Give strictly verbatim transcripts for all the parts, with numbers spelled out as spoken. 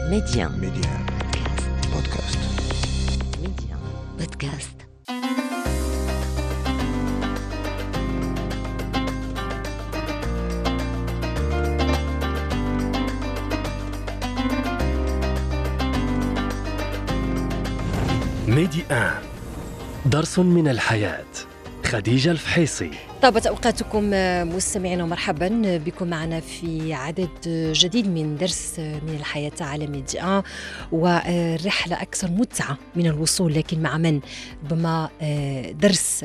ميديان ميديان بودكاست. ميديان بودكاست. ميديان درس من الحياة. خديجة الفحيصي. طابت أوقاتكم مستمعين ومرحبا بكم معنا في عدد جديد من درس من الحياة على ميديان، ورحلة أكثر متعة من الوصول، لكن مع من؟ ربما درس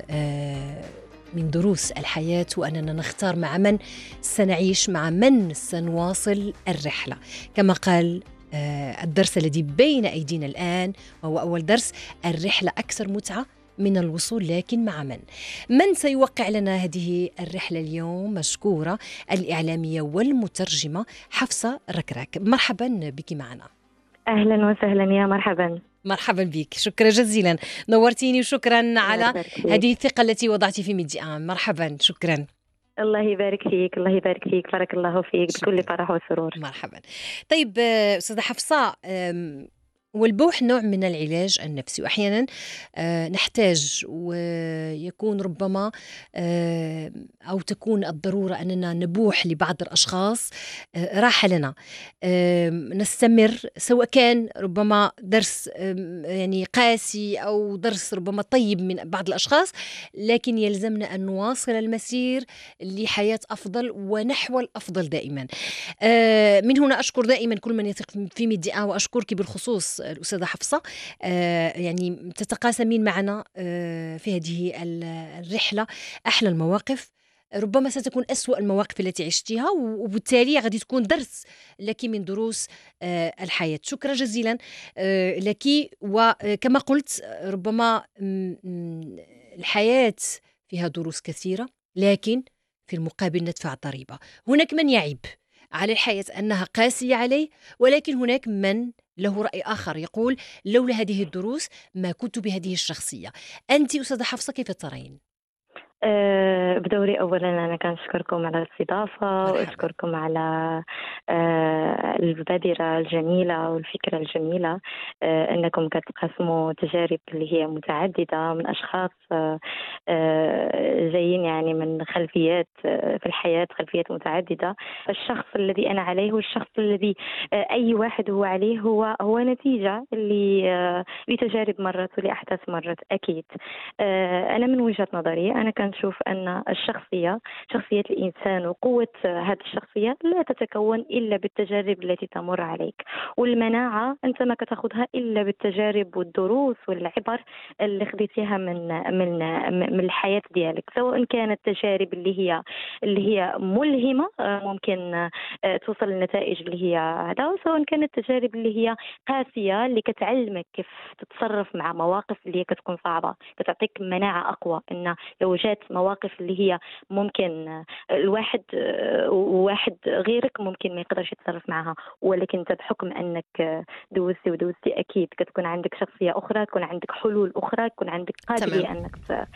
من دروس الحياة، وأننا نختار مع من سنعيش، مع من سنواصل الرحلة. كما قال الدرس الذي بين أيدينا الآن وهو أول درس: الرحلة أكثر متعة من الوصول، لكن مع من؟ من سيوقع لنا هذه الرحلة اليوم؟ مشكورة الإعلامية والمترجمة حفصة ركراك. مرحبا بك معنا. أهلا وسهلا، يا مرحبا. مرحبا بك، شكرا جزيلا، نورتيني، وشكرا على هذه الثقة التي وضعتي في ميديان. مرحبا، شكرا. الله يبارك فيك، الله يبارك فيك، بارك الله فيك، بكل فرح وسرور. مرحبا. طيب أستاذة حفصة، والبوح نوع من العلاج النفسي، وأحيانا آه نحتاج ويكون ربما آه أو تكون الضرورة أننا نبوح لبعض الأشخاص آه راحة لنا آه نستمر، سواء كان ربما درس آه يعني قاسي أو درس ربما طيب من بعض الأشخاص، لكن يلزمنا أن نواصل المسير لحياة أفضل ونحو الأفضل دائما. آه من هنا أشكر دائما كل من يثق في ميديان، وأشكرك بالخصوص الأستاذة حفصة، آه يعني تتقاسمين معنا آه في هذه الرحلة أحلى المواقف، ربما ستكون أسوأ المواقف التي عشتها، وبالتالي غادي تكون درس لك من دروس آه الحياة. شكرا جزيلا آه لك. وكما قلت، ربما الحياة فيها دروس كثيرة، لكن في المقابل ندفع ضريبة. هناك من يعيب على الحياة أنها قاسية عليه، ولكن هناك من له رأي آخر يقول: لولا هذه الدروس ما كنت بهذه الشخصية. أنت أستاذة حفصة كيف ترين؟ أه بدوري أولا أنا كان أشكركم على الاستضافة، وأشكركم على أه البادرة الجميلة والفكرة الجميلة، أه أنكم كتقسموا تجارب اللي هي متعددة من أشخاص أه جايين يعني من خلفيات أه في الحياة، خلفيات متعددة. الشخص الذي أنا عليه والشخص الذي أه أي واحد هو عليه هو هو نتيجة اللي أه لتجارب مرت ولأحداث مرت. أكيد أه أنا من وجهة نظري أنا كان نشوف أن الشخصية شخصية الإنسان وقوة هذه الشخصية لا تتكون إلا بالتجارب التي تمر عليك، والمناعة أنت ما كتاخذها إلا بالتجارب والدروس والعبر اللي خديتيها من من من الحياة ديالك، سواء كانت تجارب اللي هي اللي هي ملهمة ممكن توصل للنتائج اللي هي هذا، سواء كانت تجارب اللي هي قاسية اللي كتعلمك كيف تتصرف مع مواقف اللي هي كتكون صعبة، كتعطيك مناعة أقوى أن لو جات مواقف اللي هي ممكن الواحد وواحد غيرك ممكن ما يقدرش يتصرف معها، ولكن انت بحكم انك دوزتي ودوزتي اكيد كتكون عندك شخصيه اخرى، تكون عندك حلول اخرى، تكون عندك قادريه انك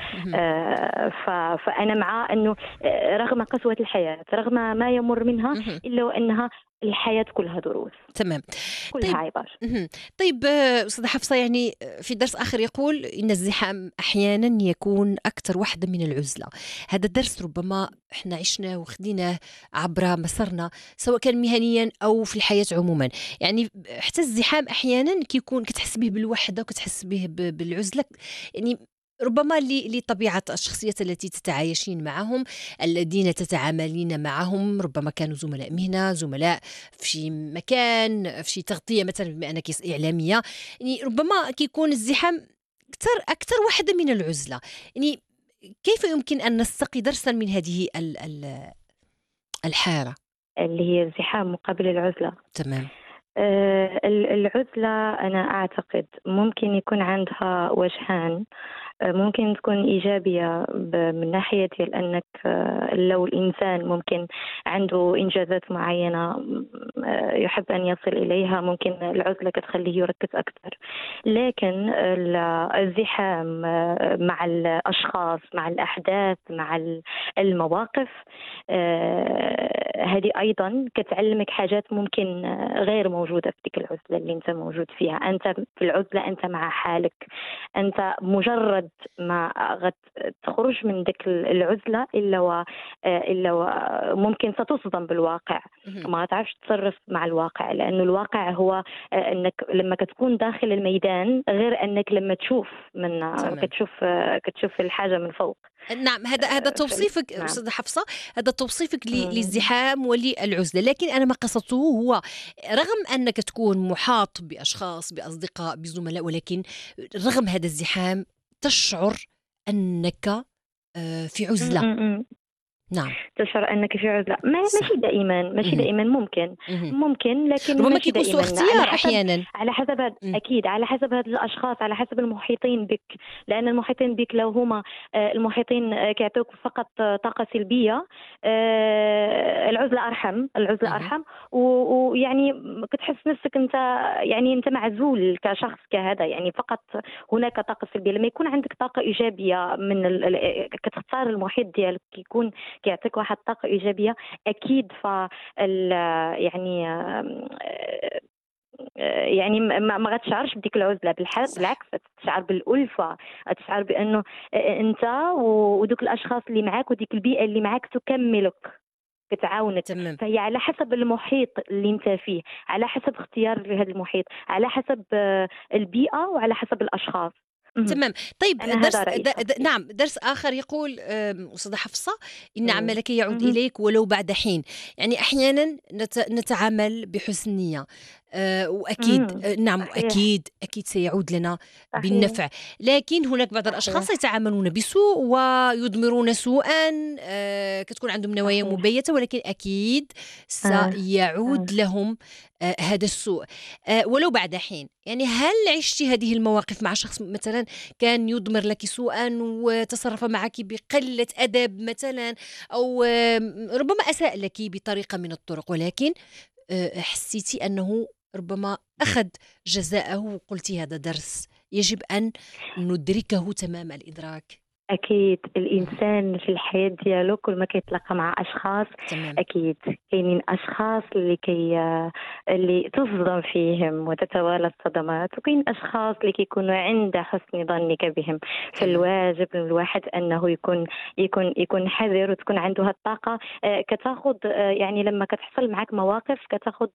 آه فانا مع انه رغم قسوه الحياه، رغم ما يمر منها، الا وانها الحياة كلها دروس. تمام. كلها طيب. عبر. طيب أستاذة حفصة، يعني في درس آخر يقول إن الزحام أحيانا يكون أكثر وحدة من العزلة. هذا الدرس ربما إحنا عشنا وخديناه عبر مسارنا، سواء كان مهنيا أو في الحياة عموما. يعني حتى الزحام أحيانا كيكون كتحس به بالوحدة وكتحس به بالعزلة، يعني ربما لطبيعة الشخصيات التي تتعايشين معهم، الذين تتعاملين معهم، ربما كانوا زملاء مهنة، زملاء في مكان، في تغطية مثلا، بما أنك إعلامية، يعني ربما كيكون الزحام أكثر أكثر واحدة من العزلة. يعني كيف يمكن أن نستقي درسا من هذه الحالة اللي هي الزحام مقابل العزلة؟ تمام. آه العزلة أنا أعتقد ممكن يكون عندها وجهان. ممكن تكون إيجابية من ناحية ديال أنك لو الإنسان ممكن عنده إنجازات معينة يحب أن يصل إليها، ممكن العزلة كتخليه يركز أكثر. لكن الزحام مع الأشخاص مع الأحداث مع المواقف هذه أيضا كتعلمك حاجات ممكن غير موجودة في تلك العزلة اللي أنت موجود فيها. أنت في العزلة أنت مع حالك، أنت مجرد ما تخرج من ذيك العزلة إلا و إلا و ممكن ستصدم بالواقع، ما تعرفش تتصرف مع الواقع، لأنه الواقع هو أنك لما كتكون داخل الميدان غير أنك لما تشوف من كتشوف كتشوف الحاجة من فوق. نعم، هذا هذا توصيفك نعم. أستاذة حفصة، هذا توصيفك للزحام وللعزلة، لكن أنا ما قصدته هو رغم أنك تكون محاط بأشخاص بأصدقاء بزملاء، ولكن رغم هذا الزحام تشعر أنك في عزلة. نعم، تشعر أنك في عزلة. ما ماشي دائما ماشي دائما ممكن ممكن لكن ربما كيكون سوء اختيار أحيانا على حسب هاد أكيد على حسب هاد الأشخاص، على حسب المحيطين بك، لأن المحيطين بك لو هما المحيطين كيعطوك فقط طاقة سلبية العزلة أرحم العزلة أرحم ويعني كتحس نفسك أنت يعني أنت معزول كشخص كهذا، يعني فقط هناك طاقة سلبية. لما يكون عندك طاقة إيجابية من ال... كتختار المحيط ديالك يكون كيعطيك واحد الطاقة إيجابية، أكيد ف يعني يعني ما ما غتشعرش بديك العزلة، بالعكس تشعر بالألفة، تشعر بأنه أنت ودوك الأشخاص اللي معاك وديك البيئة اللي معاك تكملك كتعاونك. تمام. فهي على حسب المحيط اللي انت فيه، على حسب اختيار لهذا المحيط، على حسب البيئة وعلى حسب الأشخاص. تمام. طيب درس د... د... نعم درس آخر يقول أستاذة حفصة إن عملك يعود مم. إليك ولو بعد حين. يعني أحيانا نت... نتعامل بحسن نية أه وأكيد مم. نعم أكيد أكيد سيعود لنا صحيح. بالنفع، لكن هناك بعض الأشخاص يتعاملون بسوء ويضمرون سوءا، أه كتكون عندهم نوايا مبيتة، ولكن أكيد سيعود آه. لهم آه هذا السوء آه ولو بعد حين. يعني هل عشتي هذه المواقف مع شخص مثلا كان يضمر لك سوءا وتصرف معك بقلة أدب مثلا، أو آه ربما أساء لك بطريقة من الطرق، ولكن آه حسيتي أنه ربما أخذ جزاءه وقلتي هذا درس يجب أن ندركه تمام الإدراك؟ أكيد الإنسان في الحياة ديالو كل ما كيتلاقى مع أشخاص تمام. أكيد كاينين أشخاص اللي كي اللي تصدم فيهم وتتوالى الصدمات، وكاين أشخاص اللي كيكونوا عند حسن ظنك بهم. فالواجب الواحد أنه يكون يكون يكون حذر وتكون عنده هالطاقة. كتاخذ يعني لما كتحصل معك مواقف كتاخذ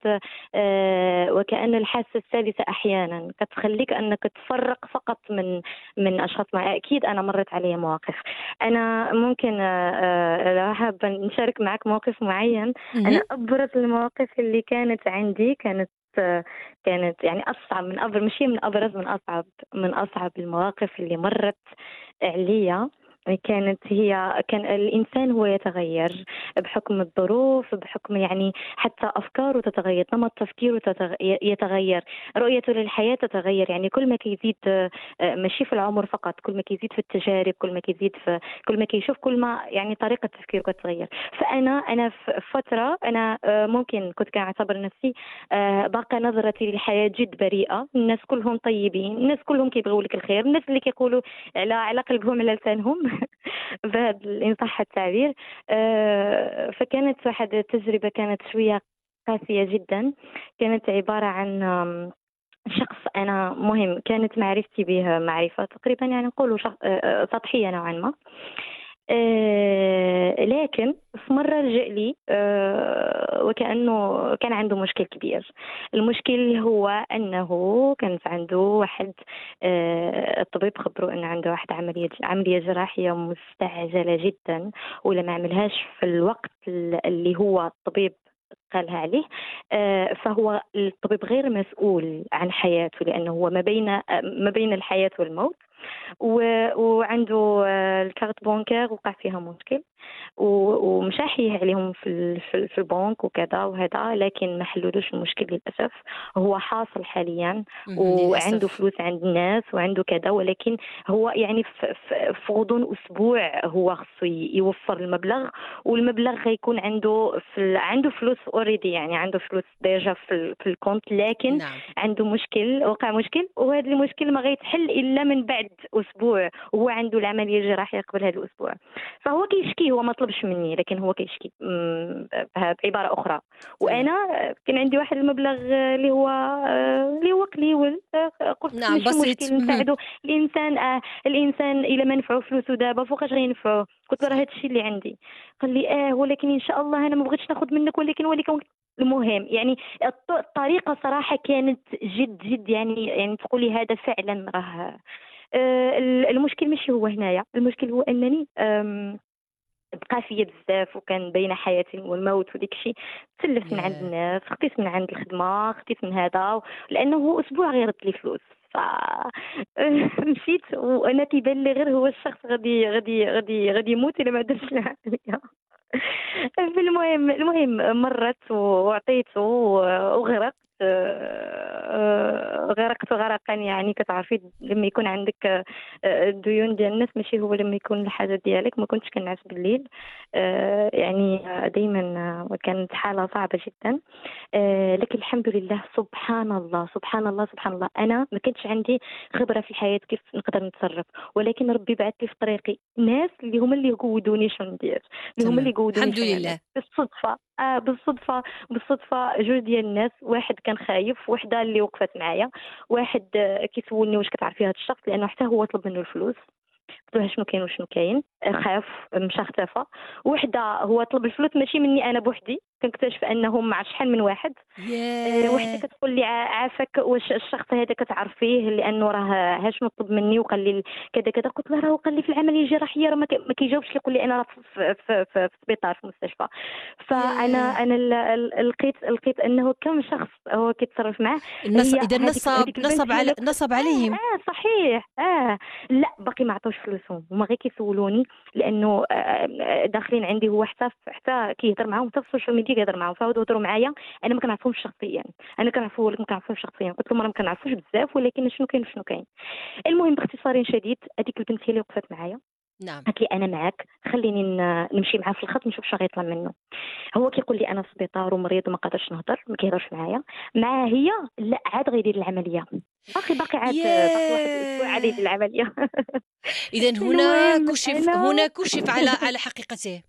وكأن الحاسة السادسة أحيانا كتخليك أنك تفرق فقط من من أشخاص. مع أكيد أنا مرت علي مواقف. أنا ممكن لو حابة نشارك معك موقف معين. أنا أبرز المواقف اللي كانت عندي كانت كانت يعني أصعب من أبرز، مش من أبرز، من أصعب من أصعب المواقف اللي مرت عليا. كانت هي كان الإنسان هو يتغير بحكم الظروف، بحكم يعني حتى أفكاره تتغير، نمط تفكيره يتغير، رؤيته للحياة تتغير. يعني كل ما كيزيد ماشي في العمر فقط، كل ما كيزيد في التجارب، كل ما كيزيد في كل ما كيشوف، كل ما يعني طريقة تفكيره كتتغير. فأنا أنا في فترة أنا ممكن كنت كأعتبر نفسي باقي نظرتي للحياة جد بريئة، الناس كلهم طيبين، الناس كلهم كيبغوا لك الخير، الناس اللي كيقولوا على على قلبهم على لسانهم بهذا إن صح التعبير. أه فكانت واحد التجربة كانت شوية قاسية جدا. كانت عبارة عن شخص أنا مهم كانت معرفتي به معرفة تقريبا يعني نقولوا أه سطحية نوعا ما. أه لكن في مرة رجع لي أه وكأنه كان عنده مشكل كبير. المشكل هو أنه كانت عنده واحد أه الطبيب خبره أنه عنده واحد عملية عملية جراحية مستعجلة جدا، ولا ما عملهاش في الوقت اللي هو الطبيب قالها عليه. أه فهو الطبيب غير مسؤول عن حياته، لأنه هو ما بين ما بين الحياة والموت. و- وعنده آه، الكارت بونكير وقع فيها مشكل، و- ومشى حيه عليهم في ال- في ال- في البنك وكذا وهذا، لكن ما حلولوش المشكل للاسف. هو حاصل حاليا مهم. وعنده للأسف. فلوس عند الناس وعنده كذا، ولكن هو يعني في, في, في غضون اسبوع هو خصو ي- يوفر المبلغ، والمبلغ غيكون عنده في ال- عنده فلوس اوريدي، يعني عنده فلوس ديجا في, ال- في الكونت، لكن نعم. عنده مشكل، وقع مشكل، وهذا المشكل ما غيتحل الا من بعد اسبوع، وهو عنده العمليه الجراحيه قبل هذا الاسبوع. فهو كيشكي، هو ما طلبش مني لكن هو كيشكي مم، بها- بعباره اخرى. وانا آه، كان عندي واحد المبلغ آه، اللي هو آه، اللي هو قليل، آه، قلت نعم، ماشي بسيط. مشكل مهم. نساعدو الانسان. آه الانسان الا ما نفعو فلوسه دابا فوقاش غينفعوه. قلت له راه صح. هذا الشيء اللي عندي. قال لي اه ولكن ان شاء الله انا ما بغيتش ناخذ منك، ولكن ولكن المهم يعني الط- الطريقه صراحه كانت جد جد، يعني يعني تقولي هذا فعلا راه آه، المشكل ماشي هو هنايا. المشكل هو انني آم، بقى فيا بزاف، وكان بين حياتي والموت وديك الشيء. تسلفت من عند يا الناس، خديت من عند الخدمه، خديت من هذا، لانه هو اسبوع غيرد لي فلوس. ف مشيت وانا كيبان لي غير هو الشخص غادي غادي غادي غادي يموت الا ما درتش العمليه. المهم المهم مرت وعطيته وغرقت. آه، غرقت غرقا، يعني كتعرفي لما يكون عندك آه، الديون ديال الناس ماشي هو لما يكون الحاجه ديالك. ما كنتش كنعس بالليل، آه، يعني دائما كانت حاله صعبه جدا. آه، لكن الحمد لله، سبحان الله سبحان الله سبحان الله، انا ما كانش عندي خبره في الحياه كيف نقدر نتصرف، ولكن ربي بعث لي في طريقي ناس اللي هما اللي يقودوني شنو ندير، اللي هما اللي تمام، يقودوني الحمد شنو نعمل. لله. بالصدفه آه بالصدفه بالصدفه جوج ديال الناس، واحد كان خايف، وحده اللي وقفت معايا، واحد آه، كيسولني واش كتعرفي هذا الشخص، لانه حتى هو طلب منه الفلوس. قلت له شنو كاين وشنو كاين. آه، خاف، مشى اختفى. وحده هو طلب الفلوس ماشي مني انا بوحدي، كنكتشف انهم مع شحال من واحد. آه، وحده ياه. كتقول لي ع- عافاك واش الشخص هذا كتعرفيه، لانه راه ها شنو طلب مني وقال لي كذا كذا. قلت له راه قال لي في العمليه الجراحيه، راه ما كي- ما كيجاوبش، يقول لي انا راه في في في, في, في السبيطار في المستشفى. فانا ياه. انا ال- ال- لقيت لقيت انه كم شخص هو كيتصرف معاه. النص... هي اذا هذيك نصب هذيك البنت نصب هي على اللي نصب اه عليهم. اه صحيح اه لا باقي ما عطوش فلوسهم، هما غير كيسولوني، لانه آه، آه، داخلين عندي هو حتى حتى كيهضر معاهم، حتى في السوشيال ميديا كيهضر معاهم، فهادو هضروا معايا. انا ما كنعرفهمش شخصيا، انا كنعرفو ولكن ما كنعرفهمش شخصيا. قلت لهم انا ما كنعرفوش بزاف، ولكن شنو كاين وشنو كاين. المهم باختصار شديد، هذيك البنت هي اللي وقفت معايا، نعم. قالت لي انا معاك، خليني ن- نمشي معاه في الخط نشوف شنو غيطلع منه. هو كيقول لي انا في السبيطار ومريض وما قادرش نهضر، ما كيهضرش معايا. مع هي لا، عاد غيدير العمليه، باقي باقي عاد باقي واحد الاسبوع عاد يدير ياه. العمليه. اذا هنا المهم كشف انا هنا كشف على على حقيقته.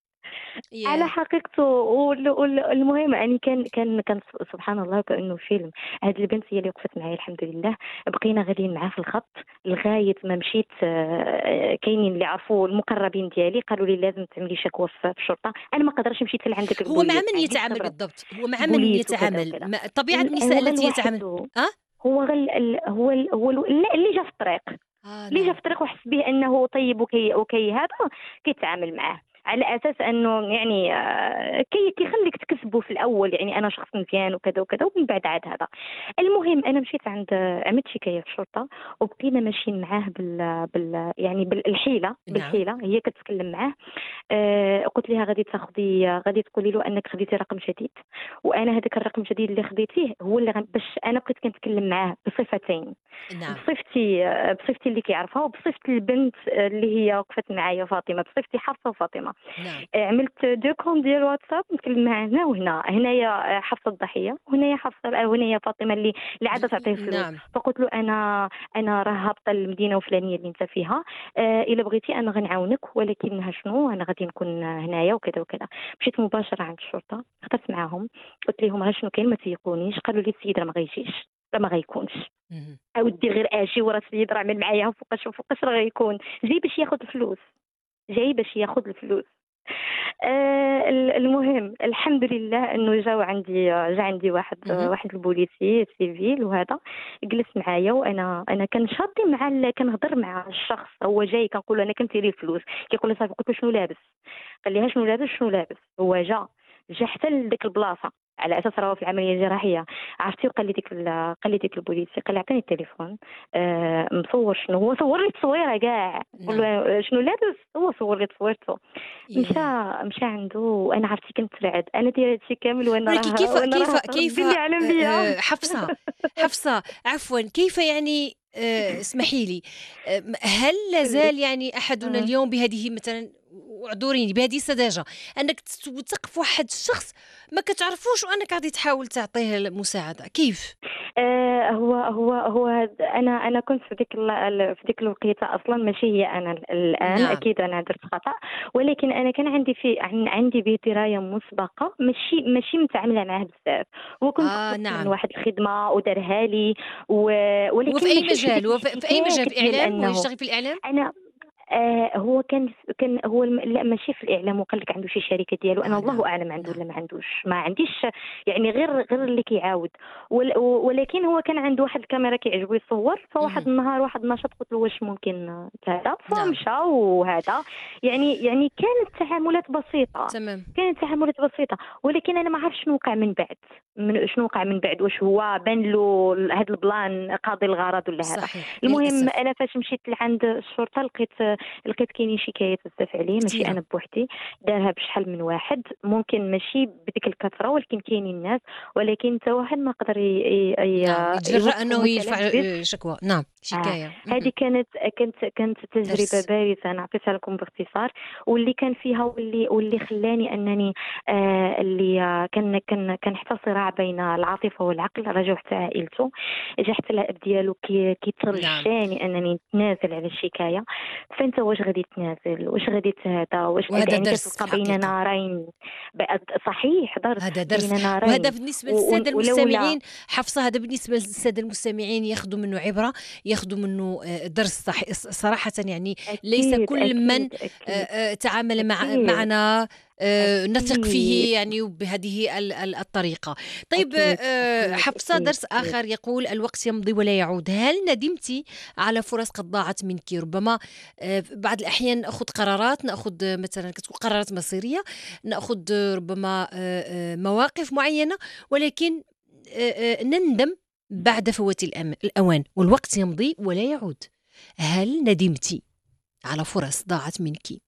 على ياه. حقيقته. وال- وال- المهم يعني كان كان كان سبحان الله كانه فيلم. هذه البنت هي اللي وقفت معايا الحمد لله. بقينا غاديين معاه في الخط لغايه ما مشيت. آه، كاينين اللي عرفوا المقربين ديالي قالوا لي لازم تعملي شكوى في في الشرطه. انا ما قدرش مشيت لعندك هو مع البوليس، ما من عنديش يتعامل خبره بالضبط؟ هو مع من بوليس وكذا يتعامل؟ وكذا. ما طبيعة ال- النساء هو غير التي يتعامل؟ لوحده. اه. هو غير ال- هو ال- هو ال- لا، اللي جا في الطريق، اه اللي جا نعم. في الطريق وحس به انه طيب وكي وكي هذا كيتعامل معاه على اساس انه يعني آه، كي كيخليك تكسبه في الاول، يعني انا شخص مزيان وكذا وكذا، ومن بعد عاد هذا. المهم انا مشيت عند عملت شكايه في الشرطه، وبقينا ماشيين معاه بال, بال يعني بالحيله نعم. بالحيله هي كتكلم معاه. آه قلت لها غادي تاخذي غادي تقولي له انك خديتي رقم جديد، وانا هذاك الرقم الجديد اللي خديتيه هو اللي غن... باش انا بقيت كنتكلم معاه بصفتين، نعم. بصفتي بصفتي اللي كيعرفها، وبصفه البنت اللي هي وقفت معايا فاطمه، بصفتي حفصه وفاطمه. نعم. عملت دو كونت ديال واتساب نتكلم معاه هنا وهنا، هنايا حفصه الضحيه وهنايا حفصه وهنايا فاطمه اللي اللي عاده تعطيه فلوس. نعم. فقلت له انا انا راه هابطه للمدينه الفلانيه اللي انت فيها، آه الا بغيتي انا غنعاونك، ولكن ها شنو انا غادي نكون هنايا وكذا وكذا. مشيت مباشره عند الشرطه، هضرت معاهم، قلت لهم ها شنو كاين، ما تيقونيش. قالوا لي السيد راه ما غيجيش، راه ما غيكونش. مهم. اودي غير اجي ورا السيد راه عامل معايا فوقاش وفوقاش راه غيكون جاي باش ياخذ الفلوس، جاي باش ياخذ الفلوس. آه المهم الحمد لله انه جاو عندي جا عندي واحد مهم. واحد البوليسي سيفيل، وهذا جلس معايا، وانا انا كنشاطي مع ال- كنهضر مع الشخص. هو جاي كنقول له انا كنتيري الفلوس، كيقول لي صافي. قلت له شنو لابس؟ قال لي ها شنو لابس شنو لابس. هو جا جا حتى لديك البلاصه، على اساس راهو في العمليه الجراحيه. عرفتي وقال لي ديك ال- قال لي ديك البوليسي، قال لي عطيني التليفون، آه مصور شنو هو، صور لي التصويره كاع، قول نعم. له شنو لابس، هو صور لي تصويرته. مشى ياه. مشى عنده وانا عرفتي كنت رعد، انا دايره هادشي كامل وانا ولكن راه كيف وانا كيف راه كيف ربي اللي آه، يعلم بيا. آه، حفصة حفصة عفوا، كيف يعني آه، اسمحي لي، آه، هل قولي. لازال يعني أحدنا آه. اليوم بهذه مثلا، واعذريني بهذه السذاجة، أنك توثق في واحد الشخص ما كتعرفوش وأنك غادي تحاول تعطيه المساعدة؟ كيف؟ آه، هو هو هو هاد- انا انا كنت في ديك ال- ال- في ديك الوقيته اصلا ماشي هي انا ال- الان، نعم. اكيد انا درت خطا، ولكن انا كان عندي في عن- عندي به درايه مسبقه، ماشي ماشي متعامله معاه بزاف، وكنت آه طلبت منه نعم. واحد الخدمه ودارها لي و- وفي ولكن أي ماشي في مجال؟ ديك وفي في أي مجال؟ الاشتكاك في ديال الإعلام؟ هو انه يشتغل في الإعلام؟ انا آه هو كان كان هو الم... لا ماشي في الاعلام، وقال لك عنده شي شركه ديالو، انا آه الله نعم اعلم عنده نعم. ولا ما عندوش، ما عنديش يعني غير غير اللي كيعاود ول... ولكن هو كان عنده واحد الكاميرا كيعجبو يصور، فواحد مهم. النهار واحد النشاط قلت له واش ممكن كذا، نعم فمشى وهذا، يعني يعني كانت تعاملات بسيطه، تمام. كانت تعاملات بسيطه، ولكن انا ما عرفت شنو وقع من بعد، من شنو وقع من بعد، واش هو بان له هذا البلان قاضي الغرض ولا هذا. صحيح المهم للأسف. انا فاش مشيت لعند الشرطه لقيت لقيت كاينين شكايات بزاف عليه، ماشي كثيرة. انا بوحدي، دارها بشحال من واحد، ممكن ماشي بديك الكثره ولكن كاينين الناس، ولكن حتى واحد ما قدر ي- ي- نعم ي- يتجرأ يوقفوا أنه يرفع مثلا باسم. آه، شكوى. نعم آه شكاية. هذه مهم. كانت كانت كانت تجربة درس. بارزة أنا عطيتها لكم باختصار، واللي كان فيها واللي واللي خلاني أنني آه اللي آه كان كان كان حتى صراع بين العاطفة والعقل، رجعوا حتى عائلته، جا حتى الأب ديالو كي نعم كيترجاني أنني نتنازل على الشكاية، فأنت واش غادي تنازل، واش غادي هذا، واش وهذا يعني درس في كتلقى بين الحقيقة. نارين، بقى- صحيح درس هذا درس. بين وهذا نارين، بالنسبة و- و- للسادة ولولا المستمعين حفصة، هذا بالنسبة للسادة المستمعين ياخذوا منه عبرة، ياخذوا منه آه، درس صح صراحة. يعني ليس أكيد كل من أكيد آه، أكيد آه، تعامل مع أكيد معنا آه، نثق أكيد فيه يعني بهذه ال- ال- الطريقة. طيب أكيد آه، أكيد حفصة، أكيد درس أكيد. آخر يقول الوقت يمضي ولا يعود. هل ندمتي على فرص قد ضاعت منك؟ ربما آه، بعض الأحيان نأخذ قرارات، نأخذ آه، مثلا كتكون قرارات مصيرية، نأخذ آه، ربما آه، آه، مواقف معينة، ولكن آه، آه، نندم بعد فوات الأم- الأوان، والوقت يمضي ولا يعود. هل ندمتي على فرص ضاعت منك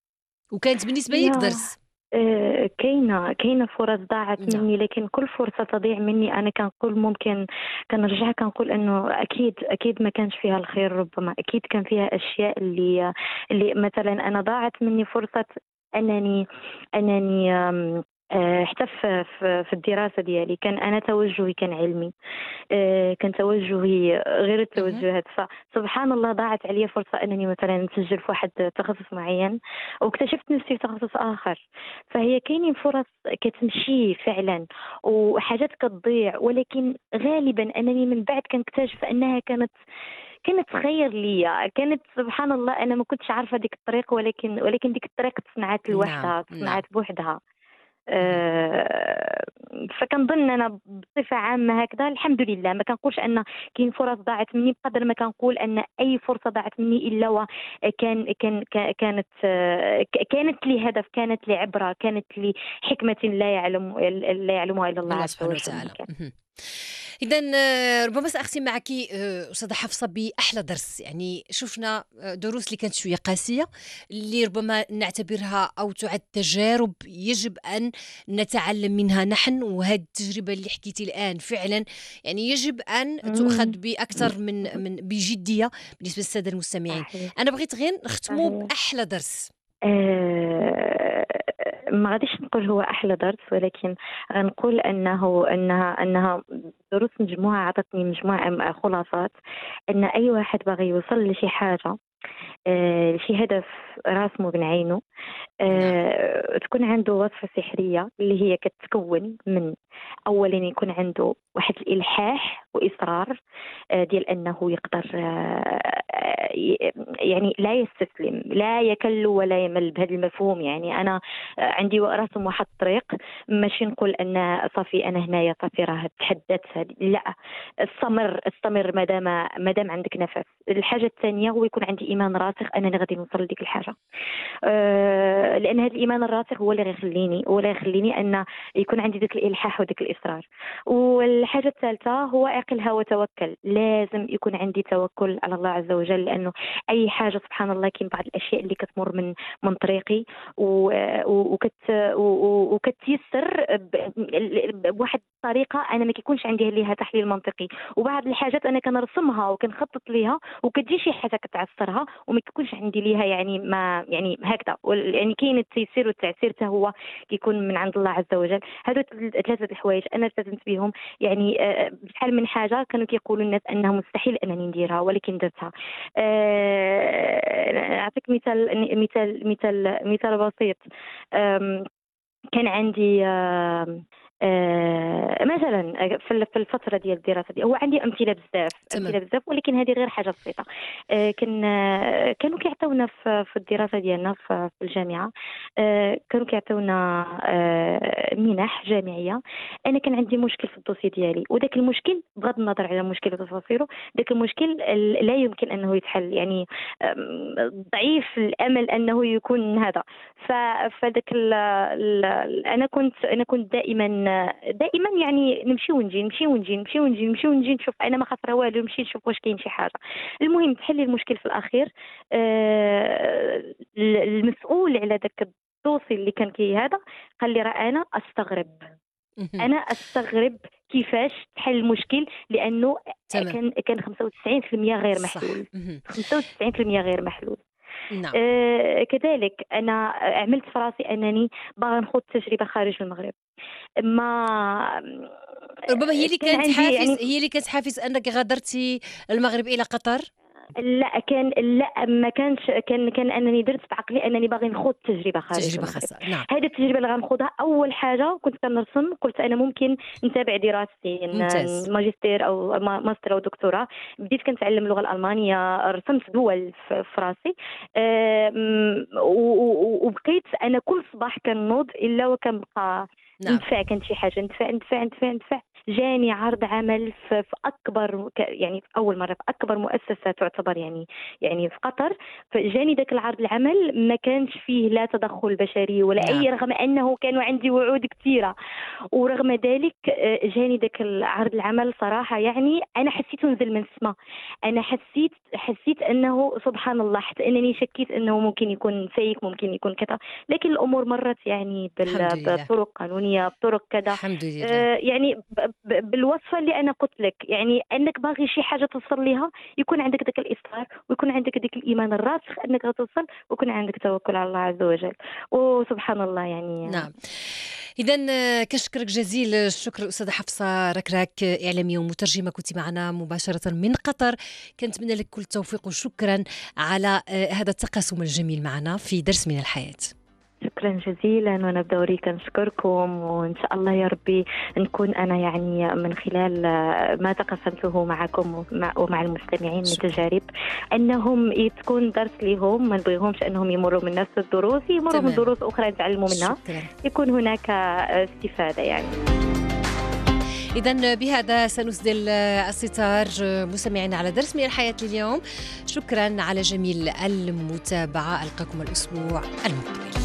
وكانت بالنسبة لك يا درس؟ آه، كاينة كاينة فرص ضاعت نعم مني، لكن كل فرصة تضيع مني أنا كنقول ممكن كنرجع كنقول إنه أكيد أكيد ما كانش فيها الخير، ربما أكيد كان فيها أشياء اللي اللي مثلا أنا ضاعت مني فرصة أنني أنني آم، آه، حتى في في في الدراسة ديالي كان أنا توجهي كان علمي، آه، كان توجهي غير مهم. التوجهات، فسبحان الله ضاعت علي فرصة أنني مثلا نسجل في واحد تخصص معين واكتشفت نفسي في تخصص آخر، فهي كاينين فرص كتمشي فعلا وحاجات كتضيع، ولكن غالبا أنني من بعد كنكتشف أنها كانت كانت خير ليا، كانت سبحان الله أنا ما كنتش عارفة ديك الطريق، ولكن ولكن ديك الطريق تصنعت نعم لوحدها، نعم. تصنعت بوحدها. مهم. آه، فكنظن انا بصفه عامه هكذا الحمد لله ما كنقولش ان كاين فرص ضاعت مني، بقدر ما كنقول ان اي فرصه ضاعت مني الا وكان كان كان- كانت آه، ك- كانت لي هدف، كانت لي عبره، كانت لي حكمه لا يعلم لا يعلمها الا الله الله عز سبحانه وجل. وتعالى. ممكن. إذا ربما سأختم معك آه، أستاذة حفصة بأحلى درس. يعني شفنا آه، دروس اللي كانت شوية قاسية، اللي ربما نعتبرها أو تعد تجارب يجب أن نتعلم منها نحن، وهذه التجربة اللي حكيتي الآن فعلا يعني يجب أن تؤخذ مم. بأكثر من من بجدية بالنسبة للسادة المستمعين. صحيح أنا بغيت غير نختموا صحيح. بأحلى درس. آه، ما غاديش نقول هو أحلى درس، ولكن غنقول أنه أنها أنها دروس مجموعة عطتني مجموعة من خلاصات، أن أي واحد باغي يوصل لشي حاجة، آه، لشي هدف راسمه بين عينه، نعم آه، تكون عنده وصفة سحرية اللي هي كتكون من أولا يكون عنده واحد الالحاح واصرار ديال انه يقدر يعني لا يستسلم، لا يكل ولا يمل بهذا المفهوم. يعني انا عندي راسم واحد الطريق، ماشي نقول ان صافي انا هنايا صافي راه تحدثت، لا، استمر استمر مادام مادام عندك نفس. الحاجه الثانيه هو يكون عندي ايمان راسخ انني غادي نوصل لديك الحاجه، أه لان هذا الايمان الراسخ هو اللي غيخليني هو اللي يخليني ان يكون عندي ذاك الالحاح وذاك الاصرار. والحاجه الثالثه هو اعقلها وتوكل. لازم يكون عندي توكل على الله عز وجل، لانه اي حاجه سبحان الله كاين بعض الاشياء اللي كتمر من من طريقي وكت وكتيسر بواحد الطريقه انا ما كيكونش عندي ليها تحليل منطقي، وبعض الحاجات انا كنرسمها وكنخطط ليها وكتجي شي حاجه كتعثرها وما كيكونش عندي ليها يعني ما يعني هكذا. يعني كاين التيسير والتعسير حتى هو كيكون من عند الله عز وجل. هادو ثلاثه الحوايج انا التزمت بهم. يعني بشحال من حاجه كانوا كيقولوا الناس انها مستحيل انني نديرها ولكن درتها. نعطيك مثال مثال مثال مثال بسيط. كان عندي آه مثلا في الفتره ديال الدراسه دي، هو عندي امثله بزاف امثله بزاف ولكن هذه غير حاجه بسيطه. آه كان آه كانوا كيعطيونا في, في الدراسه ديالنا في, في الجامعه، آه كانوا كيعطيونا آه منح جامعيه. انا كان عندي مشكل في الدوسي ديالي، وذاك المشكل بغض النظر على المشكل وتفاصيله ذاك المشكل لا يمكن انه يتحل، يعني ضعيف الامل انه يكون هذا. فذاك انا كنت انا كنت دائما دائما يعني نمشي ونجي نمشي ونجي نمشي ونجي نمشي ونجي نشوف انا ما خسره والو، نمشي نشوف واش كاين شي حاجه. المهم تحل المشكل في الاخير. آه المسؤول على ذاك الدوسي اللي كان كي هذا قال لي راه انا استغرب انا استغرب كيفاش تحل المشكل، لانه تمام. كان كان خمسة وتسعين بالمئة غير محلول. خمسة وتسعين بالمئة غير محلول. نعم. آه كذلك انا عملت في راسي انني باغا نخوض تجربه خارج المغرب. ما ربما هي اللي كانت حافز يعني هي اللي كانت حافز انك غادرتي المغرب الى قطر. لا كان لا ما كانش كان كان انني درت في عقلي انني باغي نخوض تجربه خارج تجربه خاصه. نعم. هذه التجربه اللي غنخوضها اول حاجه كنت كنرسم، قلت انا ممكن نتابع دراستي ماجستير او ماستر او دكتوراه. بديت كنتعلم اللغه الالمانيه، رسمت دول في راسي، وبقيت انا كل صباح كنوض الا وكنبقى نعم. ندفع كانت شي حاجه ندفع ندفع ندفع ندفع جاني عرض عمل في, في اكبر يعني في اول مره في اكبر مؤسسه تعتبر يعني يعني في قطر. فجاني ذاك العرض العمل ما كانش فيه لا تدخل بشري ولا نعم. اي، رغم انه كانوا عندي وعود كثيره، ورغم ذلك جاني ذاك العرض العمل. صراحه يعني انا حسيت نزل من السماء، انا حسيت حسيت انه سبحان الله، حتى انني شكيت انه ممكن يكون فيك ممكن يكون كذا، لكن الامور مرت يعني بطرق قانونيه بطرق كذا الحمد لله. آه يعني بالوصفه اللي انا قلت لك، يعني انك باغي شي حاجه توصل ليها يكون عندك ذاك الاصرار ويكون عندك ذاك الايمان الراسخ انك غتوصل، ويكون عندك توكل على الله عز وجل، وسبحان الله يعني. نعم. إذا كشكرك جزيل الشكر أستاذة حفصة ركراك، إعلامية ومترجمة، كنت معنا مباشرة من قطر. كنتمنى لك كل التوفيق وشكرا على هذا التقاسم الجميل معنا في درس من الحياة. شكرا جزيلا، وانا بدوري كنشكركم، وان شاء الله يا ربي نكون انا يعني من خلال ما تقاسمته معكم ومع المستمعين من تجارب انهم تكون درس لهم، ما نبغيهمش انهم يمروا من نفس الدروس، يمروا تمام. من دروس اخرى يتعلموا منها. شكرا. يكون هناك استفاده يعني. إذن بهذا سنسدل الستار مستمعين على درس من الحياة اليوم. شكرا على جميل المتابعة، ألقاكم الأسبوع المقبل.